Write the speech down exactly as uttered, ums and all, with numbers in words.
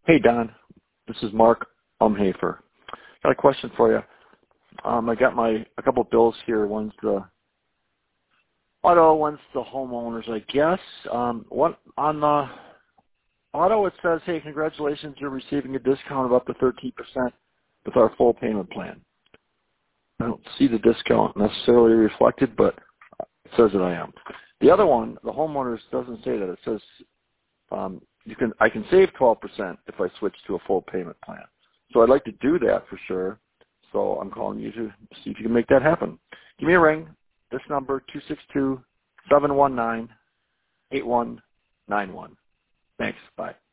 Hey, Don. This is Mark Umhafer. Got a question for you. Um, I got my a couple bills here. One's the auto, one's the homeowners, I guess. Um, one on the auto, it says, "Hey, congratulations, you're receiving a discount of up to thirteen percent with our full payment plan." I don't see the discount necessarily reflected, but it says that I am. The other one, the homeowners, doesn't say that. It says um, you can I can save twelve percent if I switch to a full payment plan. So I'd like to do that for sure. So I'm calling you to see if you can make that happen. Give me a ring. This number, two six two, seven one nine, eight one nine one. Thanks. Bye.